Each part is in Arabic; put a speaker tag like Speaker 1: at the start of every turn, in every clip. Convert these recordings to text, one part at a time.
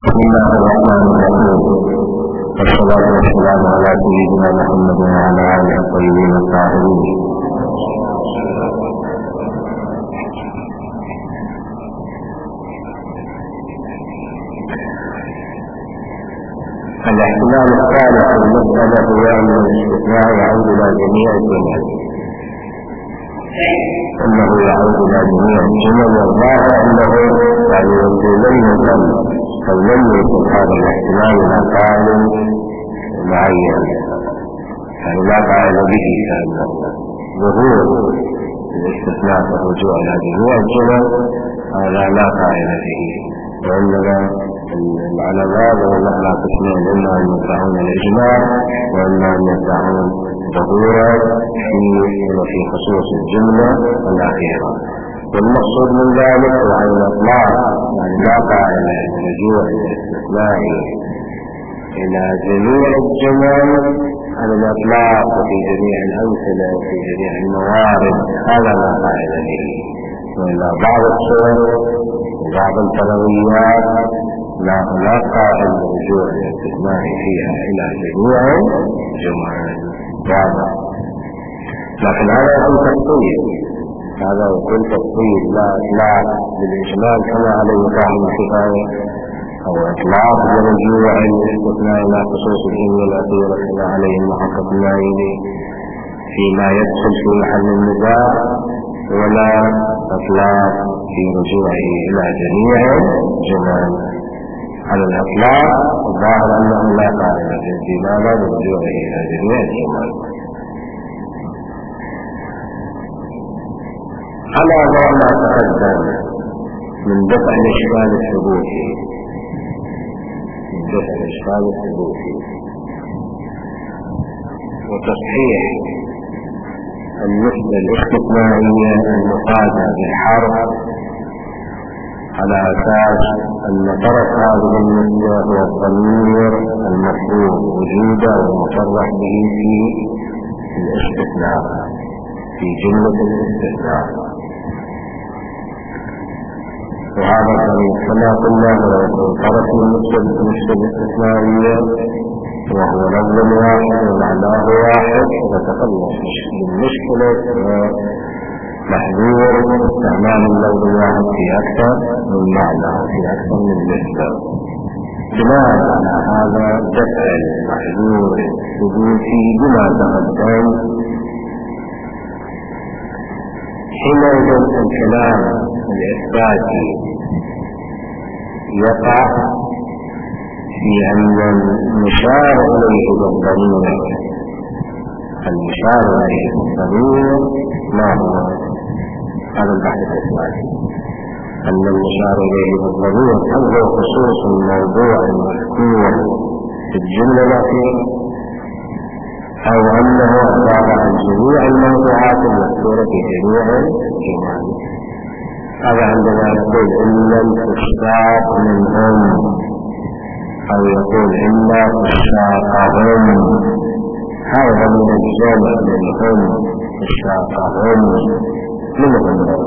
Speaker 1: بسم الله الرحمن الرحيم، والصلاة والسلام على سيدنا محمد وعلى آله الطيبين الطاهرين. الاحتمال الثالث في المسألة هو أن الاستثناء يعود إلى جميع الجمل، أنه يعود إلى جميع الجمل، والظاهر أنه يعني لم يكن أو لم يكن هذا الاحتمال إلى قائل معين، يعني لا قائل به، كأنه ظهور الاستثناء والرجوع إلى جميع الجمل هذا لا قائل به، وإنما العلماء وهم على قسمين، إما أن يدعون الإجماع وإما أن يدعون ظهورا في خصوص الجملة الأخيرة. والمقصود من ذلك هو أن الإطلاق، يعني لا قائل الرجوع الاستثناء إلى جميع الجمل على الإطلاق وفي جميع الأمثلة وفي جميع الموارد، هذا لا قائل به. وإلا بعض الصور وبعض التلويات لا قائل الرجوع الاستثناء فيها إلى جميع الجمل، لكن هذا يكون تفصيل، هذا يكون تفصيل لا بالإجمال كما عليه فهم الكفاية، أو إطلاق الرجوع الاستثناء إلى خصوص الجملة الأخيرة كما عليه المحقق النائلي فيما يدخل في محل النزاع، ولا إطلاق في رجوعه إلى جميع الجمل. على الإطلاق الظاهر أنه لا قائل لماذا برجوعه إلى جميع الجمل. على ما تقدم من دفع الإشكال الثبوتي، وتصحيح النسبة الاستثنائية المقادة بالحرف على أساس أن طرف هذه النسبة هو الضمير المفروض وجوده ومصرح به في الاستثناء، في جملة الاستثناء. وهذا الضمير كما قلنا هو طرف النسبة الاستثنائية، وهو لفظ واحد ومعناه واحد، وتخلص من مشكلة محذور استعمال اللفظ الواحد في أكثر من معنى، في أكثر من نسبة. بناء على هذا دفع المحذور الثبوتي بما تقدم، حينئذ الكلام الإثباتي يقع في أن المشار إليه بالضمير، المشار إليه بالضمير ما هو؟ هذا البحث الإثباتي، أن المشار إليه بالضمير هل هو خصوص الموضوع المذكور في الجملة الأخيرة، أو أنه عبارة عن جميع الموضوعات المذكورة في جميع الجمل. هذا عندما نقول إن لم تشتاق منهم، أو يقول إلا تشتاقهم، هذا من الجمع منهم تشتاقهم، منهم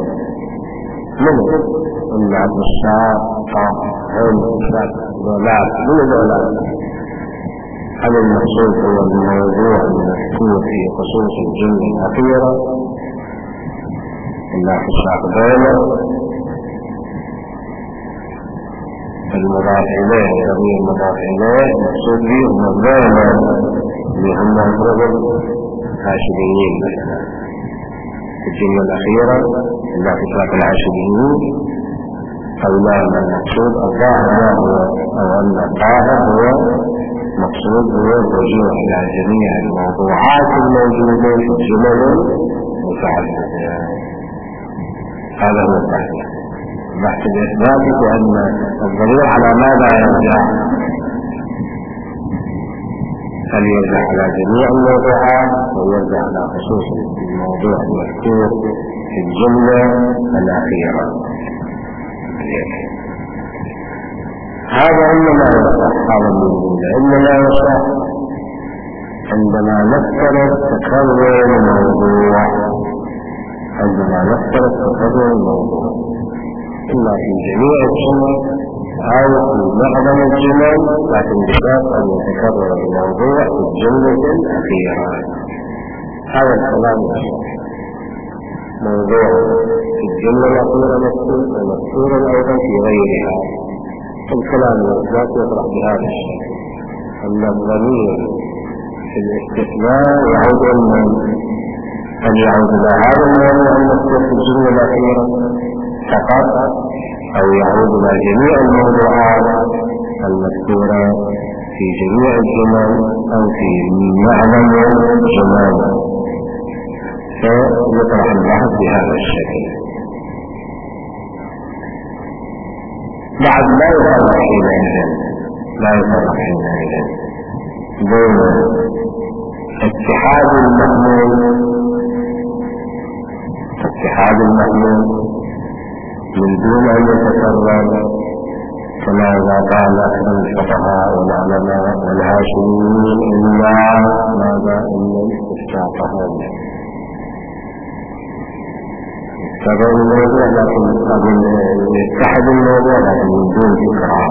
Speaker 1: إلا تشتاقهم ولا من الأولاد. هذا المقصود هو الموضوع المذكور في خصوص الجملة الأخيرة، إلا تشتاقهم المضاف إليه، ضمير المضاف إليه مقصود به مضاما لهم مفرد العاشريين مثلا في الجملة الأخيرة، إلا تشتاق العاشريين، أو لا المقصود الظاهر هو، أو أن الظاهر هو مقصود هو الرجوع إلى جميع الموضوعات الموجودة في الجمل المتعددة. هذا هو البحث الإثباتي، بأن الضمير على ماذا يرجع؟ هل يرجع على جميع الموضوعات أو يرجع على خصوص الموضوع المذكور في الجملة الأخيرة؟ هذا إنما يصح، هذا الجملة إنما يصح عندما نفترض تكرر الموضوع، عندما نفترض تكرر الموضوع إما في جميع الجمل أو في معظم الجمل، لكن بشرط أن يتكرر الموضوع في الجملة الأخيرة. هذا الكلام موضوع في الجملة الأخيرة مذكورا أيضا في غيرها. الكلام الذات يطرح بهذا الشكل أن الضمير في الاستثناء يعود أن يعود إلى هذا الموضوع المذكور في الجملة الأخيرة فقط، أو يعود إلى جميع الموضوعات المذكورة في جميع الجمل أو في معظم الجمل، فيطرح البحث بهذا الشكل. بعد لا يفرق حينئذ بين اتحاد المحمول من دون أن يتكرر، كما إذا قال أحد الفقهاء والعلماء والهاشميين إلا ماذا إلا استشاقهم كذا الموضوع، لكن يتحد الموضوع لكن من دون تكرار.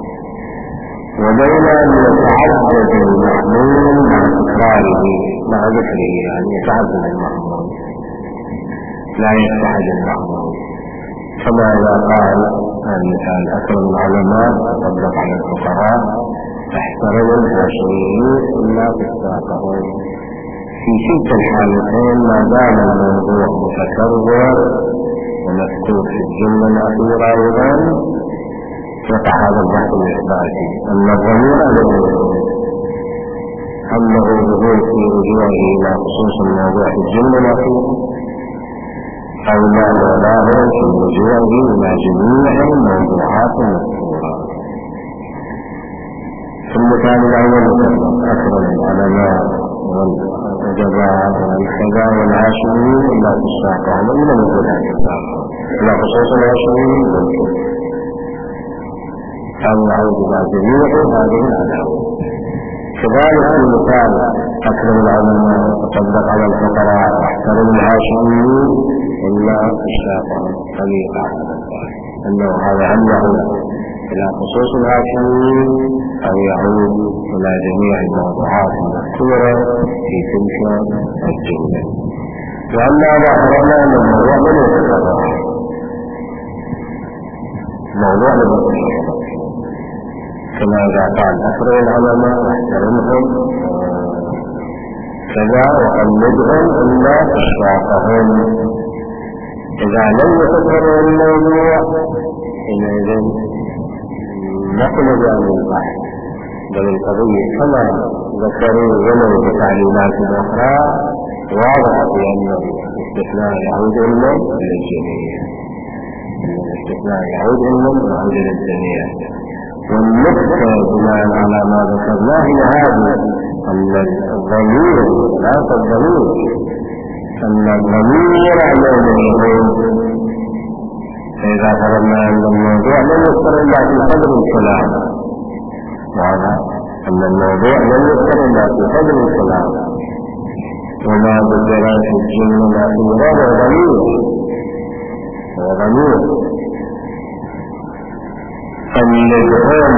Speaker 1: وبين أن يتعدد المحمول مع تكراره مع ذكره، يعني يتعدد المحمول لا يتحد المحمول، كما إذا قال المثال أكرم العلماء تطبق على الفقراء احترم الهاشميين إلا تستاقهم. في كلتا الحالتين ما دام الموضوع متكرر ومذكور في الجملة الأخيرة أيضا يقع هذا البحث الإثباتي أن الضمير أنه ظهور في رجوعه إلى خصوص الموضوع في الجملة الأخيرة، أو لا ظاهر في رجوعه إلى جميع الموضوعات المذكورة. في المثال الأول أكرم العلماء والأدباء والكذا والهاشميين إلا تستاقهم، إلا موجود هذا التستاقهم إلا خصوص الهاشميين أو يعود إلى جميع هذه العداوة. كذلك في مثال أكرم العلماء وتصدق على الفقراء واحترم الهاشميين إلا تستاقهم، طريقة أنه هذا هل يعود إلى خصوص الهاشميين أو يعود إلى جميع الموضوعات المذكورة في تلك الجملة. وأما ظاهرنا أن الموضوع لم يتكرر، موضوع لم يتكرر، كما إذا قال أكرم العلماء واحترمهم كذا وقلدهم إلا تشاقهم. إذا لم يتكرر الموضوع حينئذ نقل بأن البحث بل القضية كما ذكروا ولو بتعليمات أخرى واضح بأن الاستثناء يعود إلى الجميع، الاستثناء يعود إلى الجميع. والنقطة بناء على ما ذكرناه هي هذه أن الضمير لا الضمير أن الضمير يومئذ فإذا فرضنا أن الموضوع لم يذكر إلا في صدر الكلام، وهذا أن الموضوع لم يذكر إلا في صدر الكلام، وما ذكر في الجملة الأخيرة هو ضمير قلدهم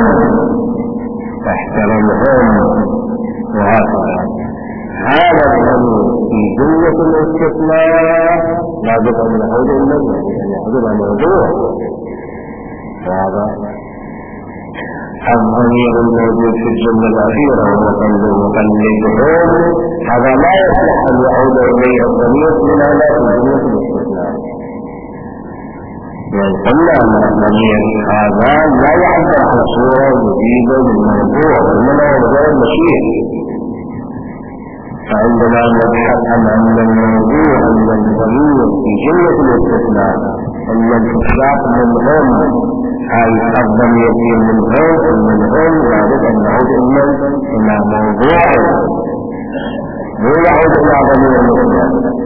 Speaker 1: احترمهم وهكذا. هذا الضمير في جملة الاستثناء لا بد من يعود إلى الموضوع. وهذا الضمير الموجود في الجملة الأخيرة ومقلدهم هذا لا يصلح أن يعود إليه الضمير من لا في جملة الاستثناء. قلنا أن الضمير هذا لا يعبر عن صورة جديدة للموضوع، إنما هو مجرد مشير. فعندما نبحث عن الموضوع أن الضمير في جملة الاستثناء أن الإطلاق منهم أي الضمير منهم لابد أن نعود إلى موضوع مو يعود إلى ضمير المطلق.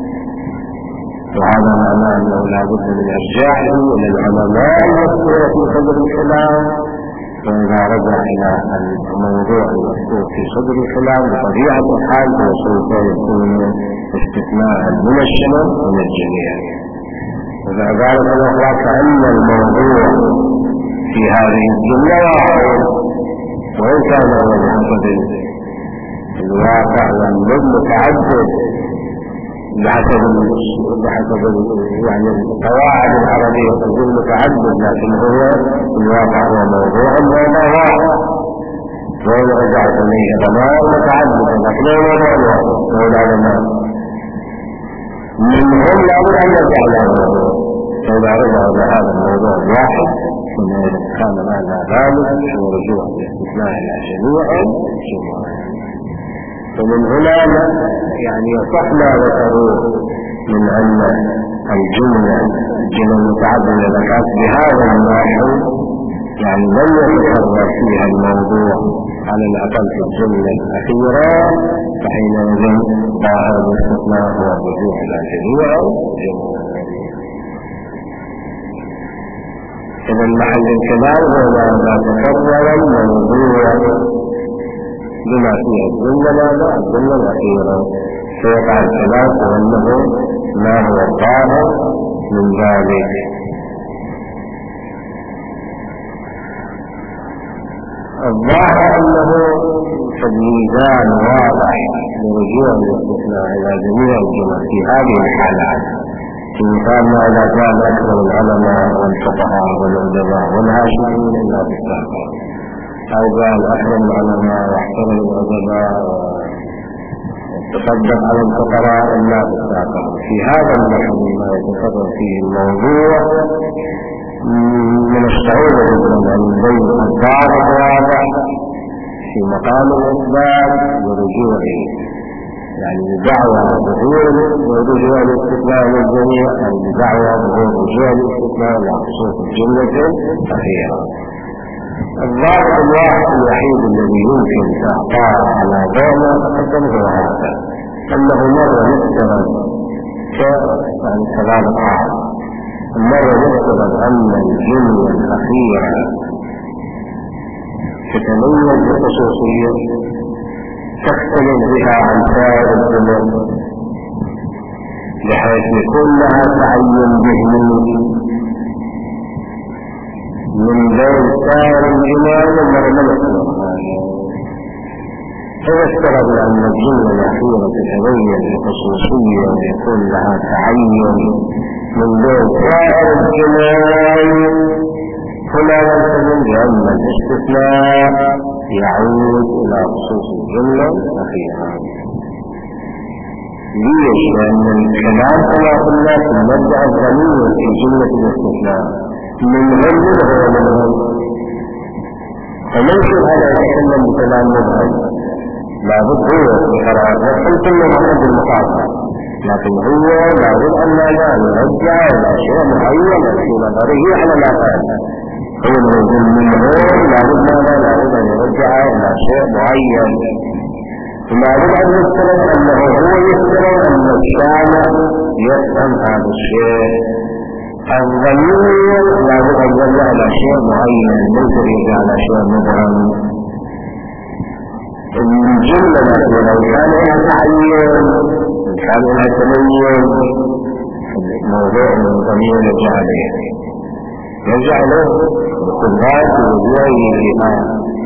Speaker 1: وهذا معناه أنه لابد من إرجاعه إلى العلماء المذكورة في صدر الكلام، فإذا رجع إلى الموضوع المذكور في صدر الكلام بطبيعة الحال فسوف يكون استثناء من الشمل من الجميع. وإذا ذلك الأخرى كأن الموضوع في هذه الجملة واحد الواقع والمد متعدد بحسب يعني القواعد العربية تقول متعدد، لكن هو الواقع هو موضوع وما واقع، وإن رجعت إليه ضمان متعدد، لكن هو موضوع هو العلماء منهم لا بد أن يرجع إلى الموضوع، فإذا رجع إلى هذا الموضوع الواحد ثم إذا كان معنى ذلك هو رجوع الاستثناء إلى جميع الجموع. ومن هنا يعني يصح ما ذكروه من أن الجملة المتعددة إذا كانت بهذا النحو يعني لم يتكرر فيها الموضوع على الأقل في الجملة الأخيرة، فحينئذ ظاهر الاستثناء هو الرجوع إلى جميع الجموع. إذا محل الكلام هو ما تكرر الموضوع بما فيه الجملة الأخيرة، فيقع الخلاف وأنه ما هو الظاهر من ذلك. الظاهر أنه في الميزان واضح لرجوع الاستثناء إلى جميع الجمل في هذه الحالات، في مثال ما إذا كان أكثر العلماء والفقهاء والعلماء والهاشميين إلا بالتحقيق، أو قال أكرم العلماء واحترم الأدباء وتصدق على الفقراء إلا بالتحقيق، في هذا النحو ما يتكرر فيه الموضوع من الصعوبة جدا أن يبين الضابط واضح في مقام الإثبات ورجوعه، يعني بدعوى ظهور ورجوع الاستثناء للجميع، يعني بدعوى ظهور رجوع الاستثناء لخصوص الجملة الأخيرة. الضابط الواحد الوحيد الذي يمكن إعطاء على ضوء تقدم هو هذا، أنه مرة يفترض يعني كلام الحال، مرة يفترض أن الجملة الأخيرة تتميز بخصوصية تختلف بها عن سائر الجمل، بحيث يكون لها تعين ذهني من بين سائر الجمال ومرملة. إذا افترض أن الجملة الأخيرة تتبين بخصوصية ويكون لها تعين من بين سائر الجمال، هنا نلتزم بأن الاستثناء يعود إلى خصوص الجملة الأخيرة. ليش؟ لأن الكلام كما قلنا في المبدأ الغني في جملة الاستثناء من غير هو من غير، وليس هذا يتكلم بكلام مبهم، لابد هو في قرار نفسه كل محمد المخاطر، لكن هو لابد أن لا يرجع إلى شيء معين في نظره على الأقل، هو الرجل من غير لابد أن يرجع إلى شيء معين، لابد أن يفترض أنه هو يفترض أن الشامع يفهم هذا الشيء. الضمير لابد أن يرجع إلى شيء معين، ليس يرجع إلى شيء مبهم. الجملة لو كان لها تعين، كان لها تميز، موضوع الضمير يرجع إليه بخبرات وجوعه لها،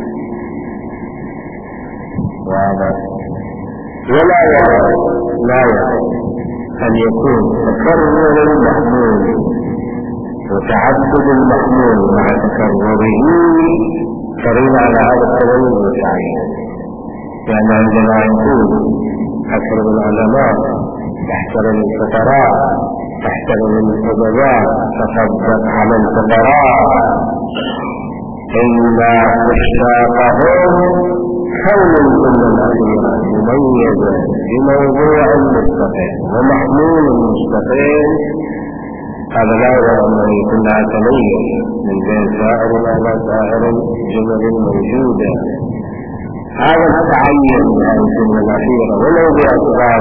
Speaker 1: وهذا ولا يعلم أن يكون تكرر المحمول وتعدد المحمول مع تكرره قريب على هذا التميز والتعيين. يعني عندما يقول أكثر العلماء يحترم الفقراء تحترم الأدباء تصدق على الفقراء إلا اشتاقهم، كون الجملة الأخيرة مميزة بموضوع مستقل ومحمول مستقل، هذا لا يرى أنه يكون لها تميز من بين سائر الجمل الموجودة. هذا التعين عن الجملة الأخيرة ولو باعتبار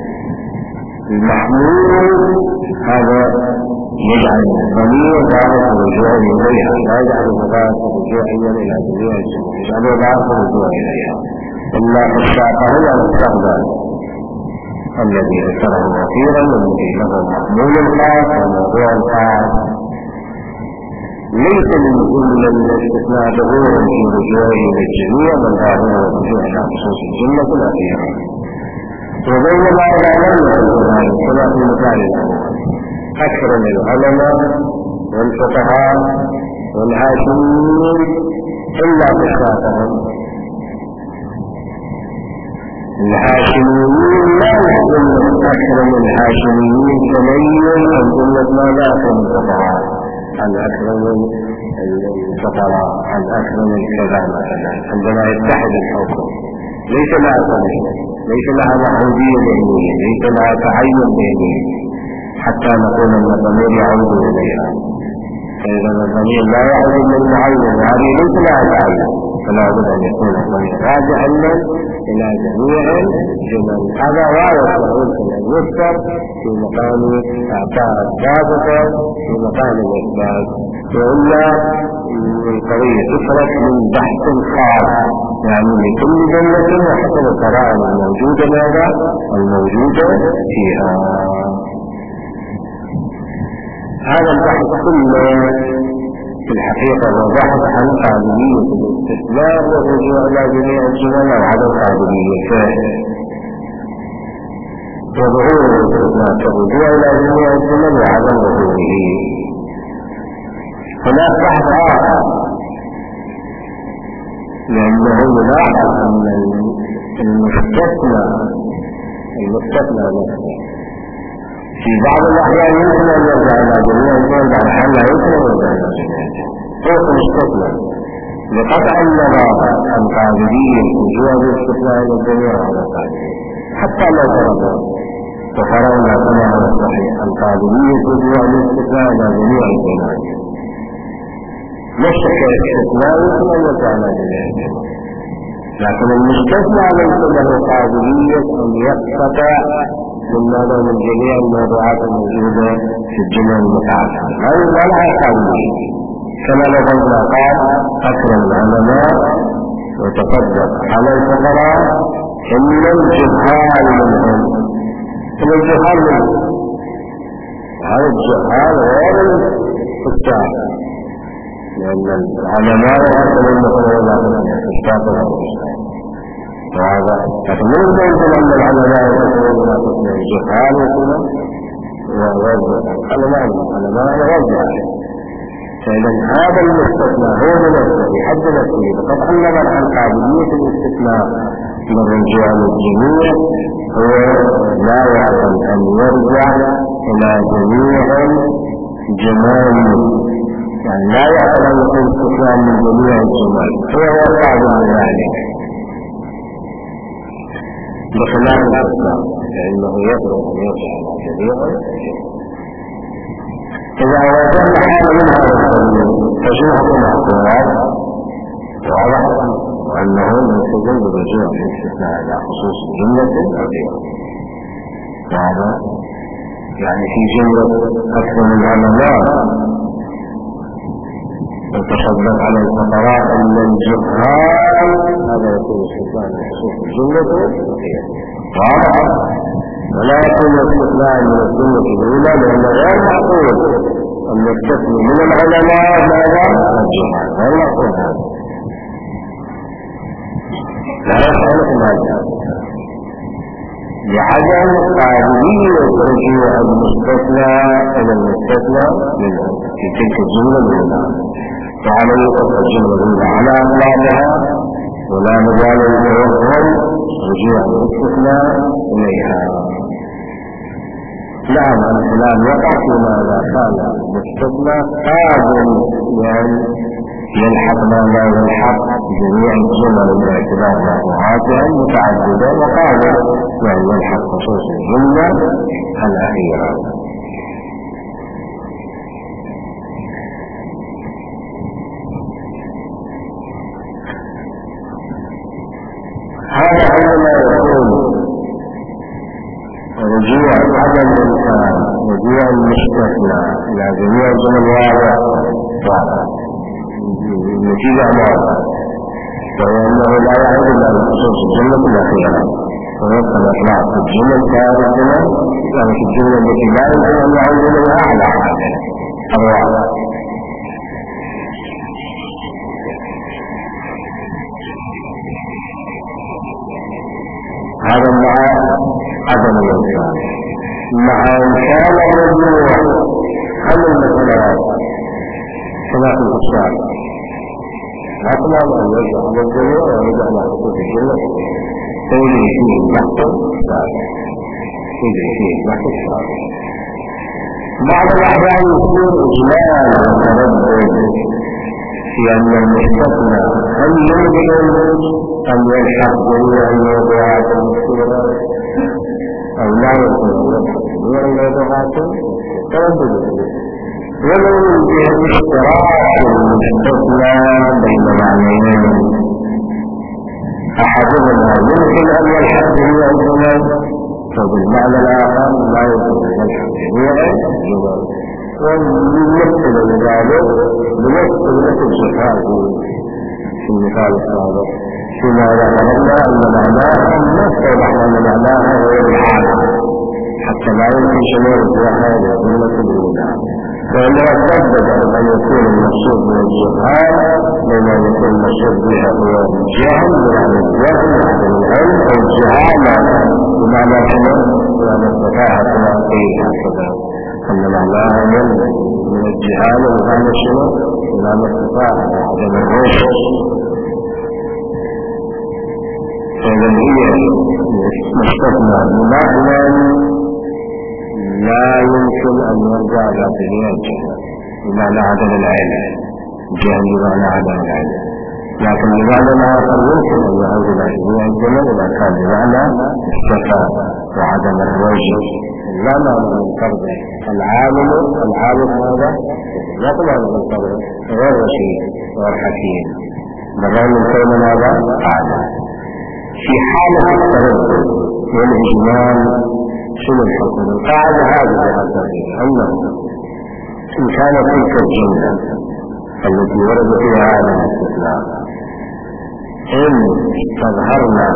Speaker 1: المحمول، هذا يجعل الضمير ظاهر الرجوع إليها، لا يجعل ظاهر الرجوع إلى جميع الجمل، يجعله ظاهر الرجوع إليها، إلا اشتاقه على الصغبان الذي ذكره أخيرا والذي له محمول الخاص وموضوع الخاص. ليس من كل الاستثناء ظهورا في رجوعه للجميع بل هذا هو الرجوع إلى خصوص الجملة الأخيرة. وبينما إذا لم يكن هذا كما في مثال أكثر من العلماء والفقهاء والهاشميين إلا بشراتهم. الهاشميين لا يكون أكثر من الهاشميين تميز عن جملة ما لا أكثر من الفقهاء، عن أكثر من الفقراء، عن أكثر من كذا مثلا. عندما يتحد الحكم ليس لها تمييز، ليس لها معهودية ذهنية، ليس لها تعين ذهني حتى نقول أن الضمير يعود إليها. فإذا الضمير لا يعود إلى المعين هذه ليس لها تعين، فلا بد أن يكون الضمير راجعا إلى جميع الجمل. هذا واضح يمكن أن يذكر في مقام إعطاء الضابطة في مقام الإثبات، وإلا القضية تترك من بحث خاص يعني لكل جملة وحسب القرائن الموجودة ماذا الموجودة فيها. هذا البحث كله في الحقيقة هو بحث عن قابلية الاستثناء والرجوع إلى جميع الجمل وعدم قابليته، وظهور الاستثناء والرجوع إلى جميع الجمل وعدم ظهوره. هناك بحث آخر لأنه يلاحظ أن المستثنى نفسه في بعض الأحيان يمكن أن يرجع إلى جميع الجمل، بعض الأحيان لا يمكن أن يرجع إلى جميع الجمل. هو المستثنى لقطع النظر عن قابلية رجوع الاستثناء إلى الجميع على قابلية، حتى لو فرضنا وفرضنا كما هو الصحيح عن قابلية رجوع الاستثناء إلى جميع الجمل، نفسك الاستثناء يمكن أن يرجع إلى جميع الجمل، لكن المستثنى ليس له قابلية أن يقطع من جميع الموضوعات الموجودة في الجمل المتعددة. هذه لا لها قابلية، كما لو قلنا قال أكرم العلماء وتصدق على الفقراء إن الجهال منهم. إن الجهال منهم هذا الجهال غير الفقراء، لأن العلماء يحصل المقرر لا تستطيع الفقراء، وهذا لكن من الممكن أن العلماء يحصل لا تستطيع الجهال وكذا ووزع العلماء يوزع. فإذا هذا الاستثناء هو بنفسه في حد نفسه بقطع النظر عن قابلية الاستثناء من الرجوع للجميع هو لا يعقل أن يرجع إلى جميع الجمال، يعني لا يعقل أن يكون استثناء من جميع الجمال، هو قابل لذلك بخلاف الاستثناء لأنه يقدر أن يرجع إلى جميع الجمال. إذا وجدنا حال من هذا القبيل فشو حكم الاعتراض؟ واضح وأنه يلتزم بالرجوع بالاستثناء إلى خصوص جملة أو غيرها. وهذا يعني في جملة أكثر من العلماء وتصدق على الفقراء إلا الجهال، هذا يكون استثناء إلى خصوص الجملة أو غيرها. واضح ولا يكون الاستثناء من الجملة الأولى لأنه غير معقول أن يستثني من العلماء ماذا؟ الجهال، غير معقول هذا، لا يصح هذا لعدم قابلية رجوع المستثنى إلى المستثنى منه في تلك الجملة الأولى، وعليه تبقى الجملة الأولى على أطلاقها ولا مجال للتوهم رجوع الاستثناء إليها. نعم الكلام يقع فيما إذا كان المستثنى قادر يعني يلحق ما لا يلحق جميع الجمل باعتبار موضوعاتها متعددة، وقادر يعني يلحق خصوص الجملة الأخيرة. هذا عندما يكون رجوع عدم الإنسان رجوع المستثنى إلى جميع الجمل واضح النتيجة واضحة، وأنه لا يعود إلى خصوص الجملة الأخيرة، ويبقى الإطلاق في الجملة الثالثة يعني في الجملة التي لا يمكن أن يعود إليها على حاجة الواضح. هذا مع عدم الإمكان. مع إمكان الرجوع هل المسألة ثلاث الأشياء لا تمام أن يرجع على الدنيا ويرجع على حقوق الجنة تجري فيه البحث الثالث تجري فيه البحث الثالث. بعض الأحيان يكون إجمال وتردد في أن المستثنى هل يمكن أن يلحق جميع الموضوعات المذكورة أو لا يمكن أن يلحق جميع الموضوعات تردد. ولو يوجد اشتراك المستثنى بين معنيين أحدهما يمكن أن يلحق جميع الجمل فبالمعنى الآخر لا يمكن أن يلحق جميع الجمل. ويمثل ذلك بمثل شفاء في المثال السابق فيما ذكرنا أن معناها نفس أن معناها غير العالم حتى لا يمكن شمول الجهة للجملة الأولى. فإنها تبدأ أن يكون المقصود من الجهال بما يكون المقصود بها هو الجهل بمعنى الجهل وعدم العلم أو الجهالة بمعنى شمول بمعنى الصفاحة كما قيل هكذا أن معناها من الجهالة بمعنى شمول بمعنى الصفاحة وعدم الرشد. فإذا هي مستثنى بمعنى لا يمكن أن يرجع إلى جميع الجهل بمعنى عدم العلم الجهل بمعنى عدم العلم. لكن بمعنى آخر يمكن أن يعود إلى جميع الجهل إذا كان بمعنى الصفاء وعدم الرشد. لا معنى من فرض العالم هذا لا معنى من فرض غير رشيد غير حكيم بل من كون هذا أعلم. في حالة التردد والإجمال شنو الحكم؟ القاعدة هذه أنه إن كان تلك الجملة التي ورد فيها هذا الاستثناء إن تظهرنا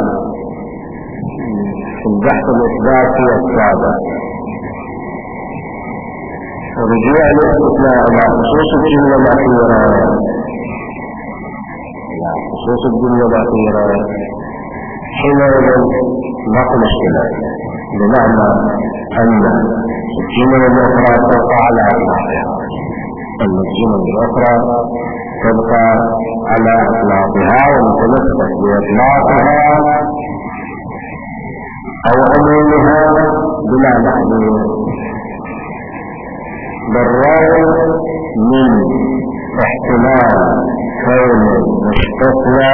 Speaker 1: في البحث الإثباتي السابق ورجوع الاستثناء على خصوص الجملة الأخيرة حينئذ نقل اشتراك بمعنى أن الجمل الأخرى تبقى على أطلاقها ومتمسك بإطلاقها أو عمومها بلا محدود بالرغم من احتمال كون مستثنى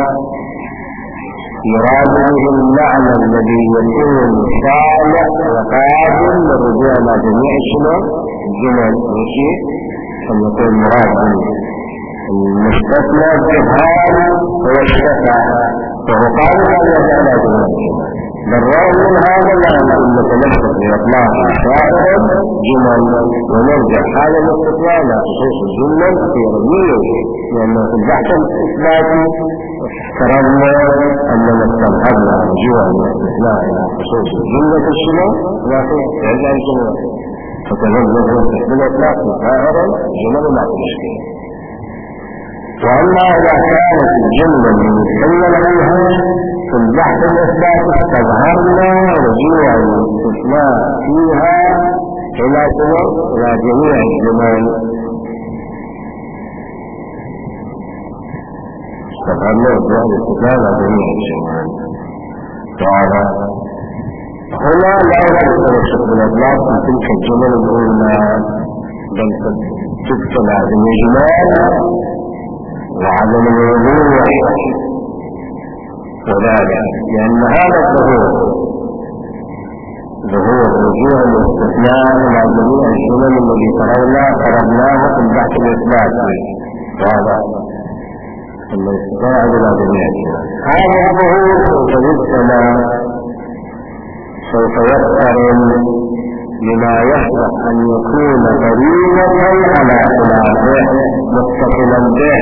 Speaker 1: يراد به المعنى الذي يكون صالح وقابل للرجوع إلى جميع الجمل والشيء أن يكون مراد به المستثنى الجهال هو الشفاء وهو قابل أن يرجع إلى جميع الجمل. بالرغم من هذا لا نقول نتمسك بإطلاق سائر جمل ونرجع هذا الاستثناء إلى خصوص الجمل في رجوعه لأنه في البحث الإثباتي افترضنا أننا استنهضنا رجوع الاستثناء إلى خصوص الجملة الشمال لكن يرجع الجمل فتنظر بالإطلاق سائر الجمل لا تشكيل. وأما إذا كانت الجملة المتكلم عنها في البحث الإثباتي استظهرنا رجوع الاستثناء فيها إلى جميع الجمل استظهرنا رجوع الاستثناء إلى جميع الجمل. وهذا هنا لا يتمسك بالإطلاق في تلك الجمل الأولى بل تبتلى بالإجمال وعدم الوضوح وذلك لأن هذا ظهور رجوع الاستثناء إلى جميع الجمل الذي قررناه في البحث الإثباتي وهذا الاستثناء إلى جميع الجمل. هذا الظهور سوف يقترن بما يصلح أن يكون قريبا على خلافه متصلا به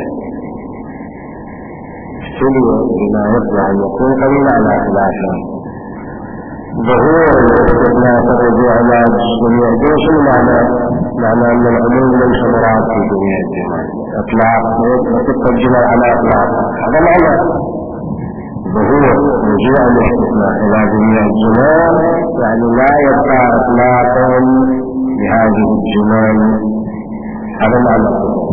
Speaker 1: بما يصلح أن يكون قريبا على خلافه. ظهور الاستثناء الرجوع على جميع الجمل معنى أن العموم ليس مراد في جميع الجمل إطلاق وتبقى الجمل على إطلاق. هذا معنى ظهور رجوع الاستثناء إلى جميع الجمال، يعني لا يبقى إطلاقا لهذه الجمال. هذا معنى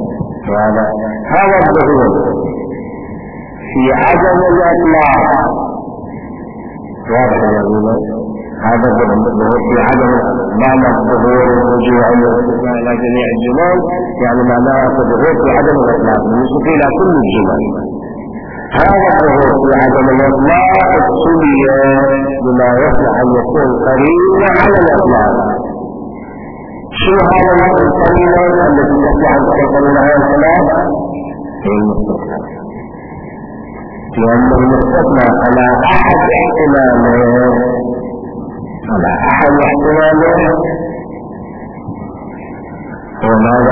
Speaker 1: هذا الظهور في عدم الإطلاق. واضح يا أولاد؟ هذا الظهور في عدم معنى الظهور الرجوع الاستثناء إلى جميع الجمال، يعني معناه الظهور في عدم الإطلاق بالنسبة إلى كل الجمال. هذا الظهور في عدم الإطلاق ابتلي بما يصلح أن يكون قرينا على الإطلاق. شو هذا القرينة التي تصلح أن تكون قرينة على الإطلاق؟ هي المستثنى. لأن المستثنى على أحد احتمالين، على أحد احتمالين هو ماذا؟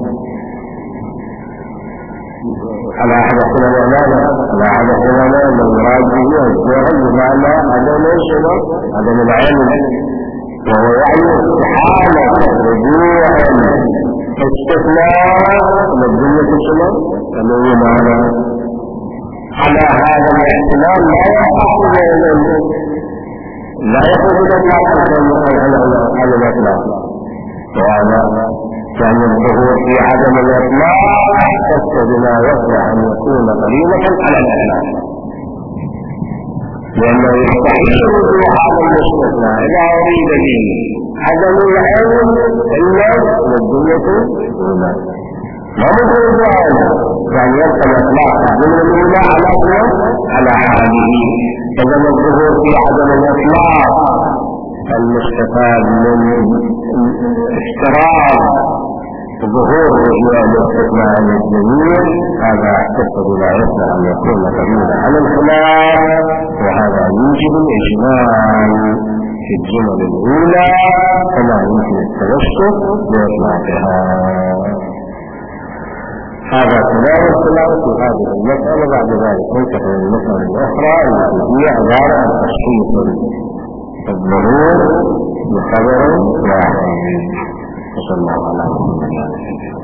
Speaker 1: على أحد احتمالين ماذا؟ على أحد احتمالين من يراد به الزهر بمعنى عدم الشبه، عدم العلم، وهو يعني استحالة رجوع استثناء من الدنيا الشبه الذي معنى على هذا الاحتمال لا يخرج الإطلاق على الإطلاق. وهذا كان الظهور في عدم الإطلاق اختص بما يصلح أن يكون قرينة على الإطلاق، لأنه يستحيل رجوع هذا المستثنى إذا أريد به عدم العلم إلا والدنيا الأولى. لا ممكن الجهاز يعني يبقى الإطلاق الجملة الأولى على حاله. إذا الظهور في عدم الإطلاق المستفاد من افتراض ظهور رجوع الاستثناء عن الجميع، هذا احتفظ بما يصلح أن يكون قرينا على الخلاف، وهذا يوجب الإجمال في الجمل الأولى فلا يمكن التوسط بإطلاقها. هذا كلام السلام في هذه المسألة. بعد ذلك ننتقل إلى المسألة الأخرى التي هي عبارة عن تشخيص الظهور بخبر واحد. صلى الله عليه وسلم.